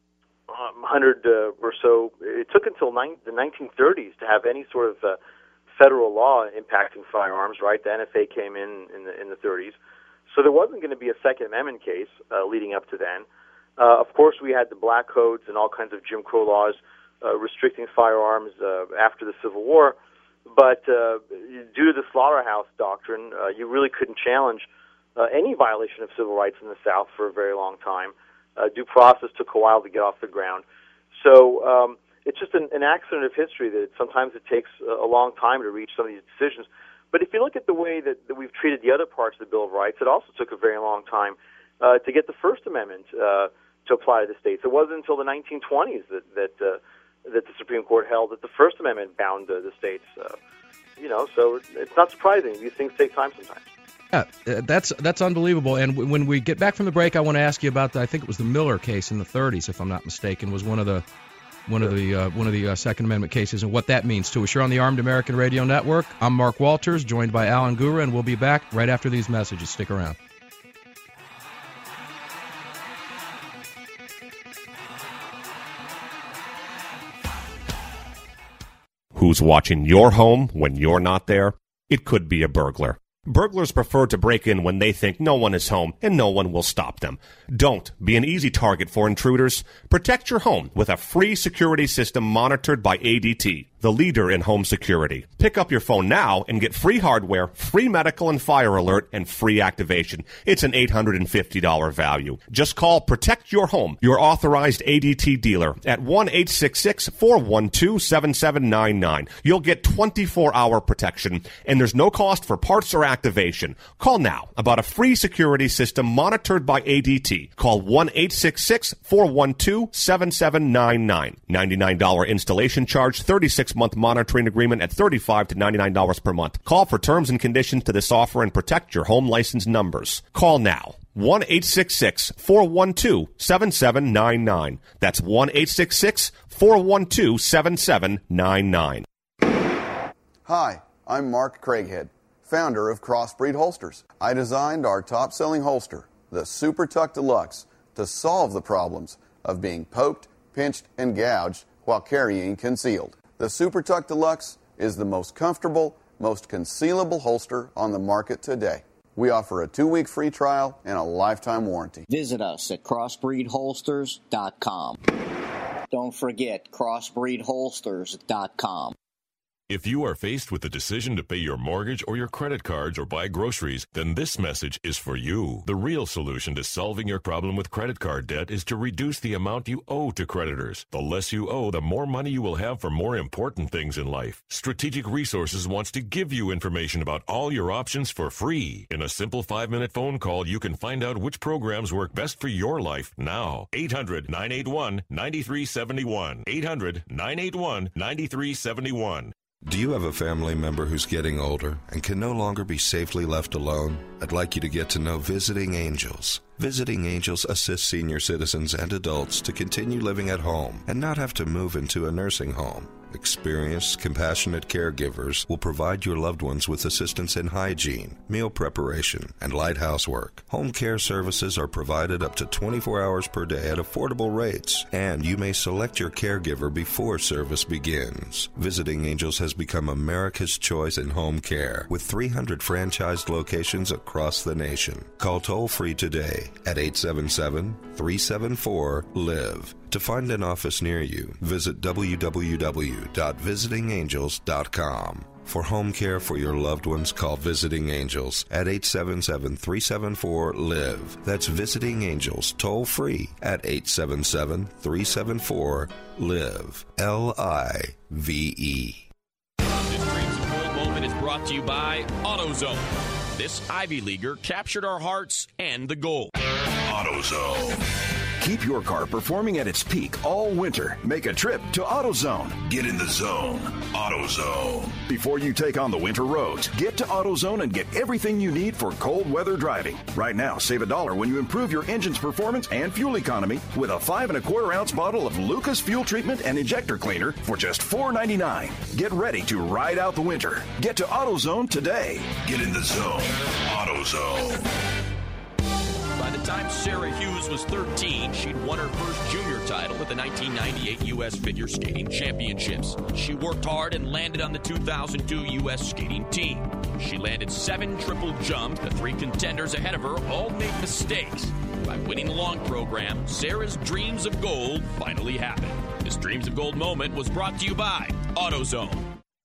hundred uh, or so, it took until nine, the nineteen thirties to have any sort of uh, federal law impacting firearms, right? The N F A came in in the, in the thirties. So there wasn't going to be a Second Amendment case uh, leading up to then. Uh, of course, we had the black codes and all kinds of Jim Crow laws uh, restricting firearms uh, after the Civil War. But uh, due to the slaughterhouse doctrine, uh, you really couldn't challenge uh, any violation of civil rights in the South for a very long time. Uh, due process took a while to get off the ground. So um, it's just an, an accident of history that sometimes it takes a long time to reach some of these decisions. But if you look at the way that, that we've treated the other parts of the Bill of Rights, it also took a very long time uh, to get the First Amendment uh, to apply to the states. It wasn't until the nineteen twenties that that, uh, that the Supreme Court held that the First Amendment bound uh, the states. Uh, you know, so it's not surprising. These things take time sometimes. Yeah, that's that's unbelievable. And w- when we get back from the break, I want to ask you about the, I think it was the Miller case in the thirties, if I'm not mistaken, was one of the one of the uh, one of the uh, Second Amendment cases, and what that means to us. You're on the Armed American Radio Network. I'm Mark Walters, joined by Alan Gura, and we'll be back right after these messages. Stick around. Who's watching your home when you're not there? It could be a burglar. Burglars prefer to break in when they think no one is home and no one will stop them. Don't be an easy target for intruders. Protect your home with a free security system monitored by A D T, the leader in home security. Pick up your phone now and get free hardware, free medical and fire alert, and free activation. It's an eight hundred fifty dollars value. Just call Protect Your Home, your authorized A D T dealer, at one eight six six, four one two, seven seven nine nine. You'll get twenty-four hour protection, and there's no cost for parts or activation. Call now about a free security system monitored by A D T. Call one eight six six, four one two, seven seven nine nine. ninety-nine dollars installation charge, thirty-six month monitoring agreement at thirty-five to ninety-nine dollars per month. Call for terms and conditions to this offer and protect your home license numbers. Call now. one eight six six, four one two, seven seven nine nine. That's one eight six six, four one two, seven seven nine nine. Hi, I'm Mark Craighead, founder of Crossbreed Holsters. I designed our top-selling holster, the Super Tuck Deluxe, to solve the problems of being poked, pinched, and gouged while carrying concealed. The Super Tuck Deluxe is the most comfortable, most concealable holster on the market today. We offer a two-week free trial and a lifetime warranty. Visit us at crossbreed holsters dot com. Don't forget crossbreed holsters dot com. If you are faced with the decision to pay your mortgage or your credit cards or buy groceries, then this message is for you. The real solution to solving your problem with credit card debt is to reduce the amount you owe to creditors. The less you owe, the more money you will have for more important things in life. Strategic Resources wants to give you information about all your options for free. In a simple five-minute phone call, you can find out which programs work best for your life now. eight hundred, nine eight one, nine three seven one. eight hundred, nine eight one, nine three seven one. Do you have a family member who's getting older and can no longer be safely left alone? I'd like you to get to know Visiting Angels. Visiting Angels assists senior citizens and adults to continue living at home and not have to move into a nursing home. Experienced, compassionate caregivers will provide your loved ones with assistance in hygiene, meal preparation, and light housework. Home care services are provided up to twenty-four hours per day at affordable rates, and you may select your caregiver before service begins. Visiting Angels has become America's choice in home care, with three hundred franchised locations across the nation. Call toll-free today at eight seven seven, three seven four, LIVE. To find an office near you, visit w w w dot visiting angels dot com. For home care for your loved ones, call Visiting Angels at eight seven seven, three seven four, LIVE. That's Visiting Angels, toll free at eight seven seven, three seven four, LIVE. L I V E. This Dreams of Gold moment is brought to you by AutoZone. This Ivy Leaguer captured our hearts and the gold. AutoZone. Keep your car performing at its peak all winter. Make a trip to AutoZone. Get in the zone. AutoZone. Before you take on the winter roads, get to AutoZone and get everything you need for cold weather driving. Right now, save a dollar when you improve your engine's performance and fuel economy with a five and a quarter ounce bottle of Lucas Fuel Treatment and Injector Cleaner for just four ninety-nine. Get ready to ride out the winter. Get to AutoZone today. Get in the zone. AutoZone. By the time Sarah Hughes was thirteen, she'd won her first junior title at the nineteen ninety-eight U S Figure Skating Championships. She worked hard and landed on the two thousand two U S skating team. She landed seven triple jumps. The three contenders ahead of her all made mistakes. By winning the long program, Sarah's Dreams of Gold finally happened. This Dreams of Gold moment was brought to you by AutoZone.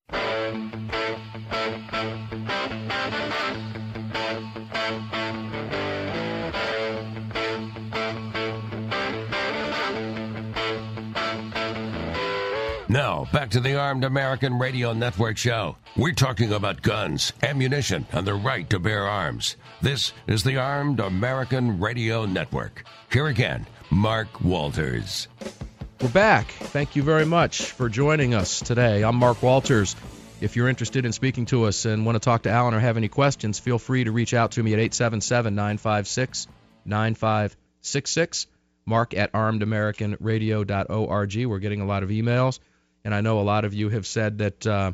Now, back to the Armed American Radio Network show. We're talking about guns, ammunition, and the right to bear arms. This is the Armed American Radio Network. Here again, Mark Walters. We're back. Thank you very much for joining us today. I'm Mark Walters. If you're interested in speaking to us and want to talk to Alan or have any questions, feel free to reach out to me at eight seven seven, nine five six, nine five six six. Mark at armed american radio dot org. We're getting a lot of emails. And I know a lot of you have said that uh,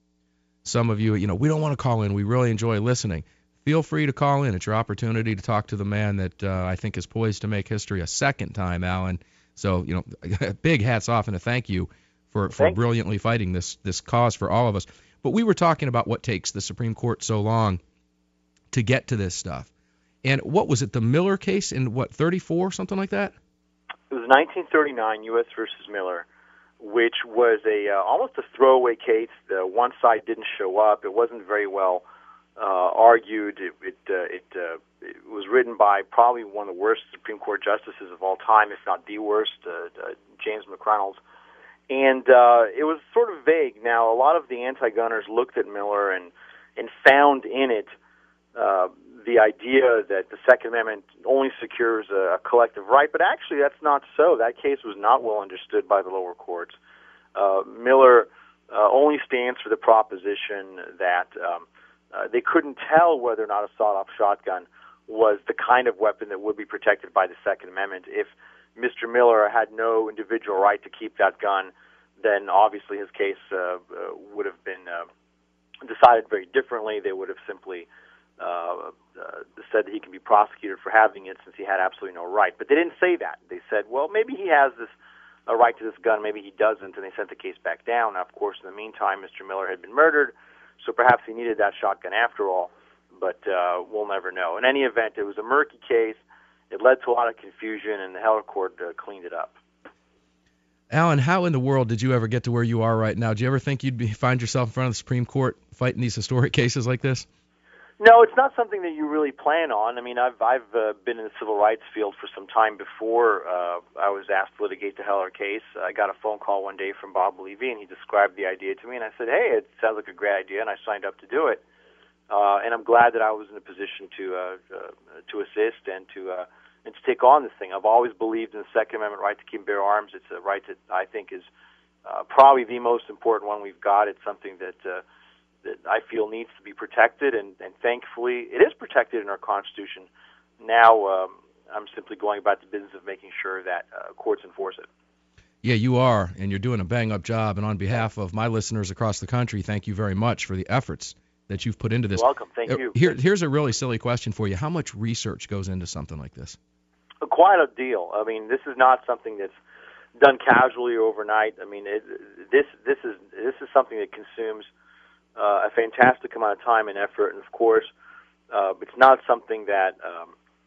some of you, you know, we don't want to call in. We really enjoy listening. Feel free to call in. It's your opportunity to talk to the man that uh, I think is poised to make history a second time, Alan. So, you know, big hats off and a thank you for, for brilliantly fighting this this cause for all of us. But we were talking about what takes the Supreme Court so long to get to this stuff. And what was it, the Miller case in, what, thirty-four, something like that? It was nineteen thirty-nine, U S versus Miller, which was a uh, almost a throwaway case. The one side didn't show up. It wasn't very well uh, argued. It it, uh, it, uh, it was written by probably one of the worst Supreme Court justices of all time, if not the worst, uh, uh, James McReynolds. And uh, it was sort of vague. Now, a lot of the anti-gunners looked at Miller and, and found in it uh, the idea that the Second Amendment only secures a, a collective right, but actually that's not so. That case was not well understood by the lower courts. Uh, Miller uh, only stands for the proposition that um, uh, they couldn't tell whether or not a sawed-off shotgun was the kind of weapon that would be protected by the Second Amendment. If Mister Miller had no individual right to keep that gun, then obviously his case uh, uh, would have been uh, decided very differently. They would have simply Uh, uh, said that he can be prosecuted for having it since he had absolutely no right. But they didn't say that. They said, well, maybe he has this a right to this gun, maybe he doesn't, and they sent the case back down. Now, of course, in the meantime, Mister Miller had been murdered, so perhaps he needed that shotgun after all, but uh, we'll never know. In any event, it was a murky case. It led to a lot of confusion, and the Heller Court uh, cleaned it up. Alan, how in the world did you ever get to where you are right now? Do you ever think you'd be, find yourself in front of the Supreme Court fighting these historic cases like this? No, it's not something that you really plan on. I mean, I've I've uh, been in the civil rights field for some time before uh, I was asked to litigate the Heller case. I got a phone call one day from Bob Levy, and he described the idea to me, and I said, hey, it sounds like a great idea, and I signed up to do it. Uh, and I'm glad that I was in a position to uh, uh, to assist and to uh, and to take on this thing. I've always believed in the Second Amendment right to keep and bear arms. It's a right that I think is uh, probably the most important one we've got. It's something that uh, that I feel needs to be protected, and, and thankfully it is protected in our Constitution. Now um, I'm simply going about the business of making sure that uh, courts enforce it. Yeah, you are, and you're doing a bang-up job. And on behalf of my listeners across the country, thank you very much for the efforts that you've put into this. You're welcome. Thank you. Here, here's a really silly question for you. How much research goes into something like this? Quite a deal. I mean, this is not something that's done casually or overnight. I mean, it, this this is this is something that consumes uh, a fantastic amount of time and effort, and of course, uh, it's not something that um,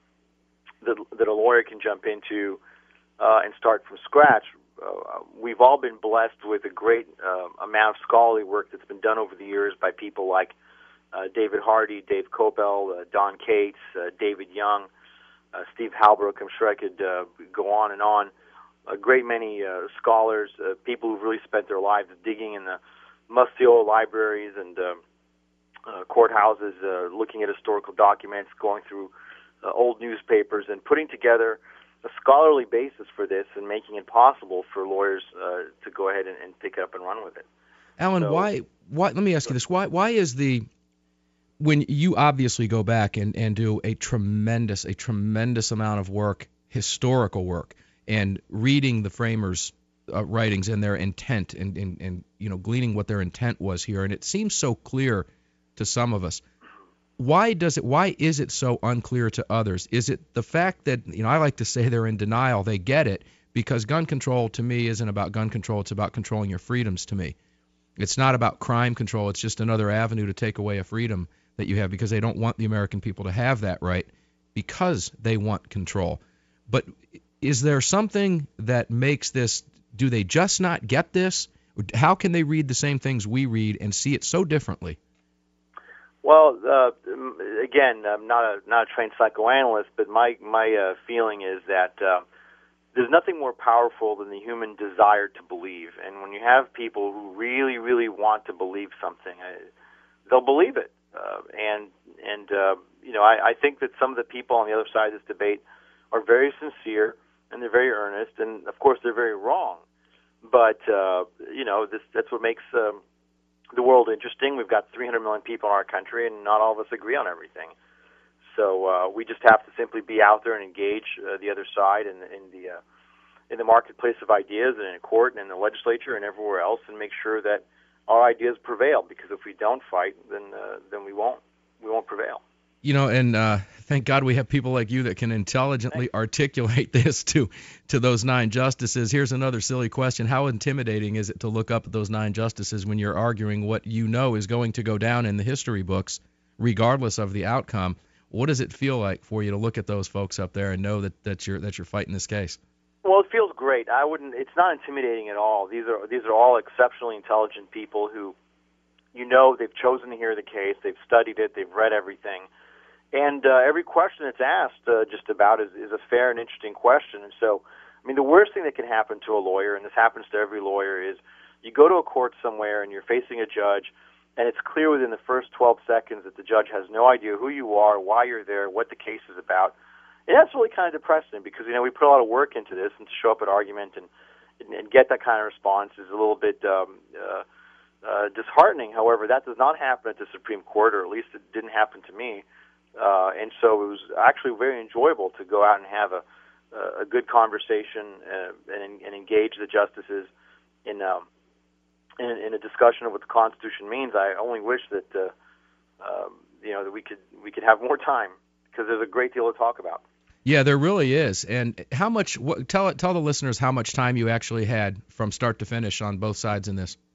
that, that a lawyer can jump into uh, and start from scratch. Uh, we've all been blessed with a great uh, amount of scholarly work that's been done over the years by people like uh, David Hardy, Dave Copel, uh, Don Cates, uh, David Young, uh, Steve Halbrook. I'm sure I could uh, go on and on. A great many uh, scholars, uh, people who've really spent their lives digging in the musty old libraries and uh, uh, courthouses, uh, looking at historical documents, going through uh, old newspapers, and putting together a scholarly basis for this and making it possible for lawyers uh, to go ahead and, and pick it up and run with it. Alan, so, why, why, let me ask you this. Why, why is the, when you obviously go back and, and do a tremendous, a tremendous amount of work, historical work, and reading the framers' uh, writings and their intent and, and, and, you know, gleaning what their intent was here, and it seems so clear to some of us. Why does it? Why is it so unclear to others? Is it the fact that, you know, I like to say they're in denial? They get it, because gun control to me isn't about gun control. It's about controlling your freedoms to me. It's not about crime control. It's just another avenue to take away a freedom that you have, because they don't want the American people to have that right, because they want control. But is there something that makes this? Do they just not get this? How can they read the same things we read and see it so differently? Well, uh, again, I'm not a not a trained psychoanalyst, but my my uh, feeling is that uh, there's nothing more powerful than the human desire to believe. And when you have people who really, really want to believe something, uh, they'll believe it. Uh, and and uh, you know, I, I think that some of the people on the other side of this debate are very sincere and they're very earnest, and of course they're very wrong. But uh, you know, this that's what makes um, the world interesting. We've got three hundred million people in our country, and not all of us agree on everything. So uh, we just have to simply be out there and engage uh, the other side in, in the uh, in the marketplace of ideas, and in court, and in the legislature, and everywhere else, and make sure that our ideas prevail. Because if we don't fight, then uh, then we won't we won't prevail. You know, and uh, thank God we have people like you that can intelligently articulate this to to those nine justices. Here's another silly question. How intimidating is it to look up at those nine justices when you're arguing what you know is going to go down in the history books, regardless of the outcome? What does it feel like for you to look at those folks up there and know that, that you're that you're fighting this case? Well, it feels great. I wouldn't. It's not intimidating at all. These are these are all exceptionally intelligent people who, you know, they've chosen to hear the case. They've studied it. They've read everything. And uh, every question that's asked uh, just about is, is a fair and interesting question. And so, I mean, the worst thing that can happen to a lawyer, and this happens to every lawyer, is you go to a court somewhere and you're facing a judge, and it's clear within the first twelve seconds that the judge has no idea who you are, why you're there, what the case is about. And that's really kind of depressing because, you know, we put a lot of work into this, and to show up at argument and, and, and get that kind of response is a little bit um, uh, uh, disheartening. However, that does not happen at the Supreme Court, or at least it didn't happen to me. Uh, and so it was actually very enjoyable to go out and have a, a good conversation uh, and, and engage the justices in, um, in in a discussion of what the Constitution means. I only wish that uh, uh, you know that we could we could have more time, because there's a great deal to talk about. Yeah, there really is. And how much? What, tell tell the listeners how much time you actually had from start to finish on both sides in this.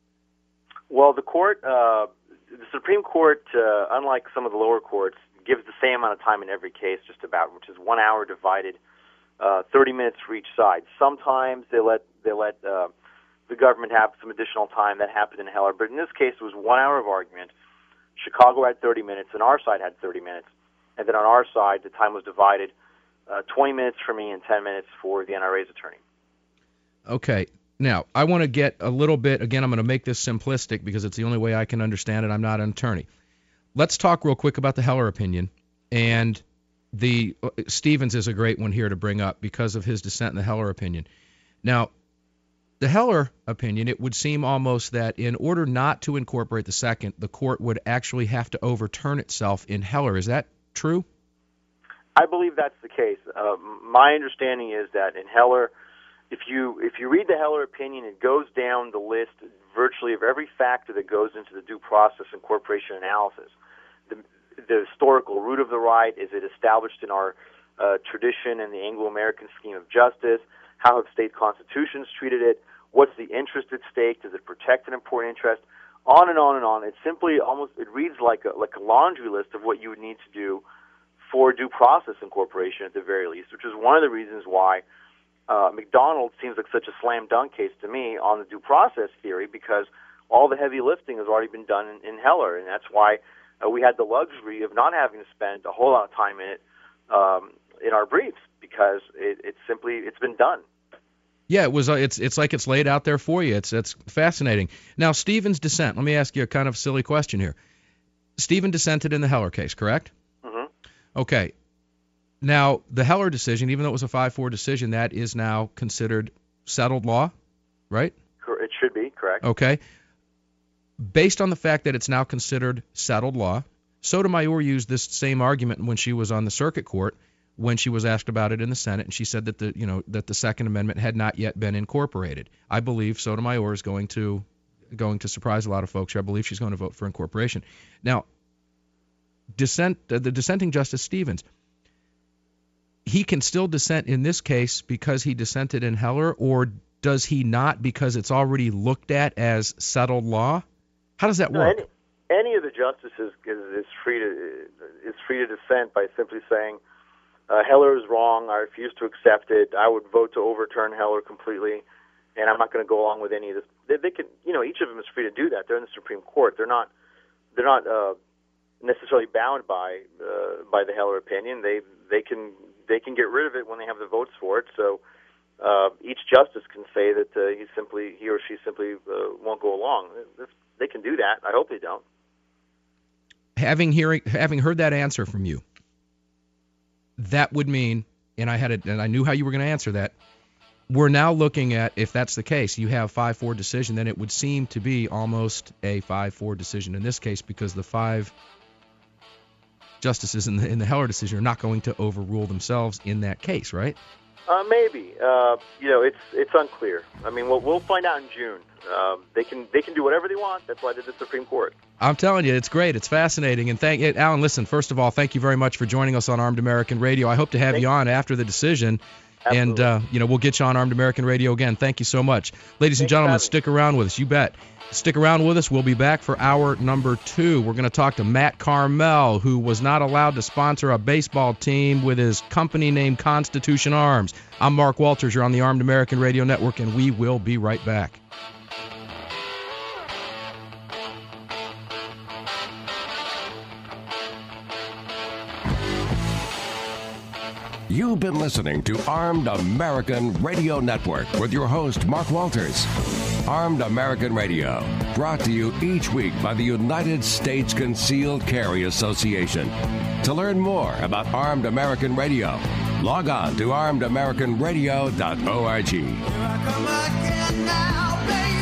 Well, the court, uh, the Supreme Court, uh, unlike some of the lower courts, gives the same amount of time in every case, just about, which is one hour divided, uh, thirty minutes for each side. Sometimes they let they let uh, the government have some additional time. That happened in Heller, but in this case, it was one hour of argument. Chicago had thirty minutes, and our side had thirty minutes, and then on our side, the time was divided: uh, twenty minutes for me and ten minutes for the N R A's attorney. Okay. Now, I want to get a little bit. Again, I'm going to make this simplistic because it's the only way I can understand it. I'm not an attorney. Let's talk real quick about the Heller opinion, and the uh, Stevens is a great one here to bring up because of his dissent in the Heller opinion. Now, the Heller opinion, it would seem almost that in order not to incorporate the second, the court would actually have to overturn itself in Heller. Is that true? I believe that's the case. Uh, my understanding is that in Heller, if you if you read the Heller opinion, it goes down the list virtually of every factor that goes into the due process incorporation analysis. The, the historical root of the right, is it established in our uh, tradition and the Anglo-American scheme of justice? How have state constitutions treated it? What's the interest at stake? Does it protect an important interest? On and on and on. It simply almost it reads like a like a laundry list of what you would need to do for due process incorporation at the very least, which is one of the reasons why uh, McDonald seems like such a slam dunk case to me on the due process theory, because all the heavy lifting has already been done in, in Heller, and that's why uh, we had the luxury of not having to spend a whole lot of time in it um, in our briefs, because it, it's simply it's been done. Yeah, it was. Uh, it's it's like it's laid out there for you. It's it's fascinating. Now, Stephen's dissent. Let me ask you a kind of silly question here. Stephen dissented in the Heller case, correct? Mm-hmm. Okay. Now, the Heller decision, even though it was a five four decision, that is now considered settled law, right? It should be, correct. Okay. Based on the fact that it's now considered settled law, Sotomayor used this same argument when she was on the circuit court, when she was asked about it in the Senate, and she said that the you know that the Second Amendment had not yet been incorporated. I believe Sotomayor is going to going to surprise a lot of folks here. I believe she's going to vote for incorporation. Now, dissent uh, the dissenting Justice Stevens, he can still dissent in this case because he dissented in Heller, or does he not because it's already looked at as settled law? How does that work? No, any, any of the justices is, is free to is free to dissent by simply saying, Uh, Heller is wrong. I refuse to accept it. I would vote to overturn Heller completely, and I'm not going to go along with any of this. They, they can, you know, each of them is free to do that. They're in the Supreme Court. They're not, they're not uh, necessarily bound by uh, by the Heller opinion. They they can they can get rid of it when they have the votes for it. So uh, each justice can say that uh, he simply he or she simply uh, won't go along. They can do that. I hope they don't. Having hearing having heard that answer from you, that would mean, and I had it, and I knew how you were going to answer that. We're now looking at, if that's the case, you have five four decision, then it would seem to be almost a five four decision in this case, because the five justices in the in the Heller decision are not going to overrule themselves in that case, right? Uh, maybe. Uh, you know, it's it's unclear. I mean, we'll we'll find out in June. Um, they can they can do whatever they want. That's why they did the Supreme Court. I'm telling you, it's great. It's fascinating. And thank Alan, listen, first of all, thank you very much for joining us on Armed American Radio. I hope to have thank you on after the decision. Absolutely. And, uh, you know, we'll get you on Armed American Radio again. Thank you so much. Ladies Thanks and gentlemen, stick around with us. You bet. Stick around with us. We'll be back for hour number two. We're going to talk to Matt Carmel, who was not allowed to sponsor a baseball team with his company named Constitution Arms. I'm Mark Walters. You're on the Armed American Radio Network, and we will be right back. You've been listening to Armed American Radio Network with your host, Mark Walters. Armed American Radio, brought to you each week by the United States Concealed Carry Association. To learn more about Armed American Radio, log on to armed american radio dot org. Here I come again now, baby.